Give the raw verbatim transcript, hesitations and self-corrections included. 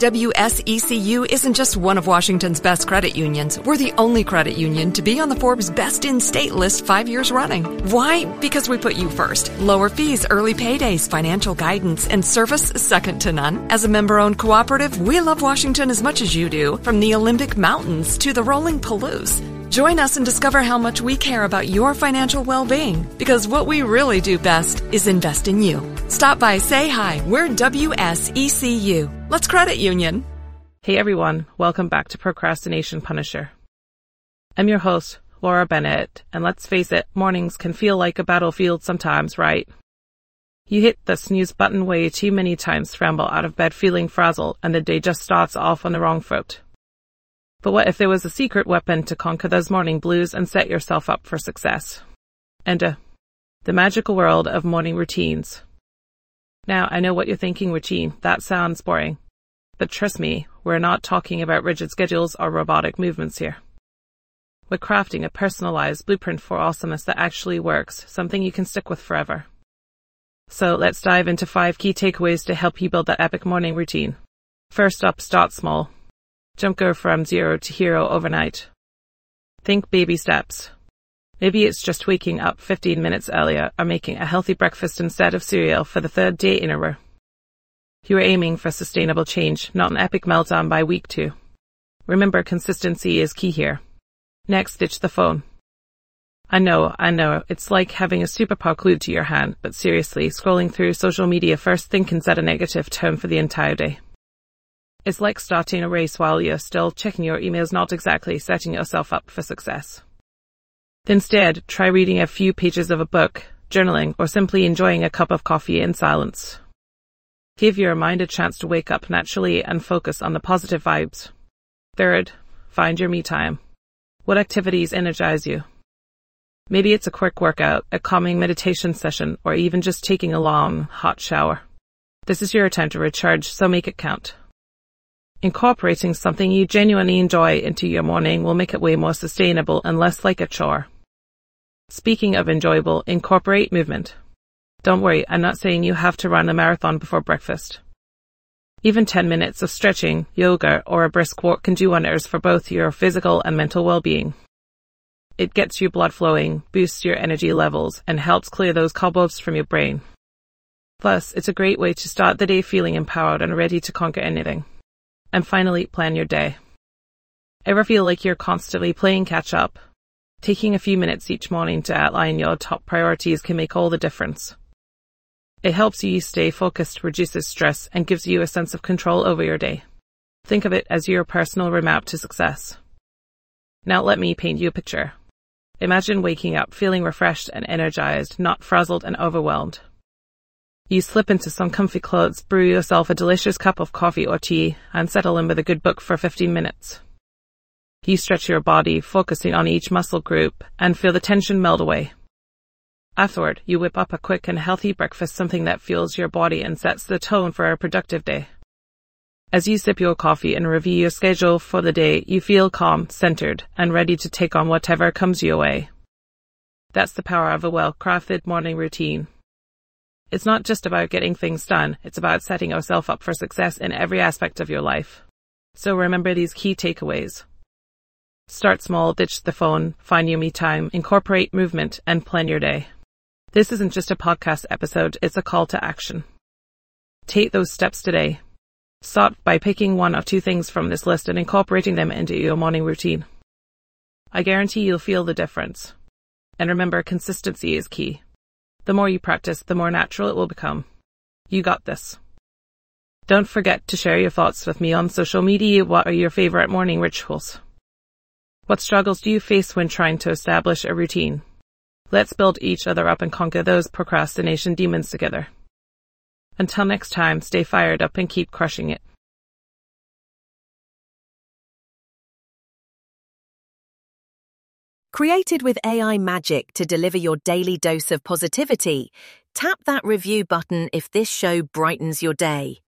W S E C U isn't just one of Washington's best credit unions. We're the only credit union to be on the Forbes Best in State list five years running. Why? Because we put you first. Lower fees, early paydays, financial guidance, and service second to none. As a member-owned cooperative, we love Washington as much as you do, from the Olympic Mountains to the rolling Palouse. Join us and discover how much we care about your financial well-being, because what we really do best is invest in you. Stop by, say hi. We're W S E C U. Let's credit union. Hey everyone, welcome back to Procrastination Punisher. I'm your host, Laura Bennett, and let's face it, mornings can feel like a battlefield sometimes, right? You hit the snooze button way too many times, scramble out of bed feeling frazzled, and the day just starts off on the wrong foot. But what if there was a secret weapon to conquer those morning blues and set yourself up for success? Enter the magical world of morning routines. Now, I know what you're thinking, routine. That sounds boring. But trust me, we're not talking about rigid schedules or robotic movements here. We're crafting a personalized blueprint for awesomeness that actually works, something you can stick with forever. So let's dive into five key takeaways to help you build that epic morning routine. First up, start small. Don't go from zero to hero overnight. Think baby steps. Maybe it's just waking up fifteen minutes earlier or making a healthy breakfast instead of cereal for the third day in a row. You are aiming for sustainable change, not an epic meltdown by week two. Remember, consistency is key here. Next, ditch the phone. I know, I know, it's like having a superpower glued to your hand, but seriously, scrolling through social media first thing can set a negative tone for the entire day. It's like starting a race while you're still checking your emails, not exactly setting yourself up for success. Instead, try reading a few pages of a book, journaling, or simply enjoying a cup of coffee in silence. Give your mind a chance to wake up naturally and focus on the positive vibes. Third, find your me time. What activities energize you? Maybe it's a quick workout, a calming meditation session, or even just taking a long, hot shower. This is your time to recharge, so make it count. Incorporating something you genuinely enjoy into your morning will make it way more sustainable and less like a chore. Speaking of enjoyable, incorporate movement. Don't worry, I'm not saying you have to run a marathon before breakfast. Even ten minutes of stretching, yoga, or a brisk walk can do wonders for both your physical and mental well-being. It gets your blood flowing, boosts your energy levels, and helps clear those cobwebs from your brain. Plus, it's a great way to start the day feeling empowered and ready to conquer anything. And finally, plan your day. Ever feel like you're constantly playing catch-up? Taking a few minutes each morning to outline your top priorities can make all the difference. It helps you stay focused, reduces stress, and gives you a sense of control over your day. Think of it as your personal roadmap to success. Now let me paint you a picture. Imagine waking up feeling refreshed and energized, not frazzled and overwhelmed. You slip into some comfy clothes, brew yourself a delicious cup of coffee or tea, and settle in with a good book for fifteen minutes. You stretch your body, focusing on each muscle group, and feel the tension melt away. Afterward, you whip up a quick and healthy breakfast, something that fuels your body and sets the tone for a productive day. As you sip your coffee and review your schedule for the day, you feel calm, centered, and ready to take on whatever comes your way. That's the power of a well-crafted morning routine. It's not just about getting things done, it's about setting yourself up for success in every aspect of your life. So remember these key takeaways. Start small, ditch the phone, find your me time, incorporate movement, and plan your day. This isn't just a podcast episode, it's a call to action. Take those steps today. Start by picking one or two things from this list and incorporating them into your morning routine. I guarantee you'll feel the difference. And remember, consistency is key. The more you practice, the more natural it will become. You got this. Don't forget to share your thoughts with me on social media. What are your favorite morning rituals? What struggles do you face when trying to establish a routine? Let's build each other up and conquer those procrastination demons together. Until next time, stay fired up and keep crushing it. Created with A I magic to deliver your daily dose of positivity, tap that review button if this show brightens your day.